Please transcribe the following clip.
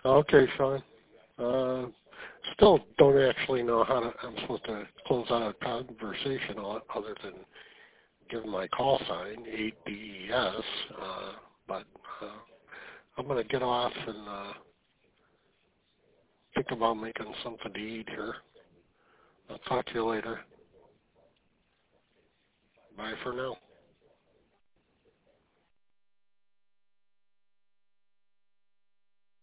Okay, Sean. Still don't actually know how I'm supposed to close out a conversation other than give my call sign, 8DES, but I'm going to get off and think about making something to eat here. I'll talk to you later. Bye for now.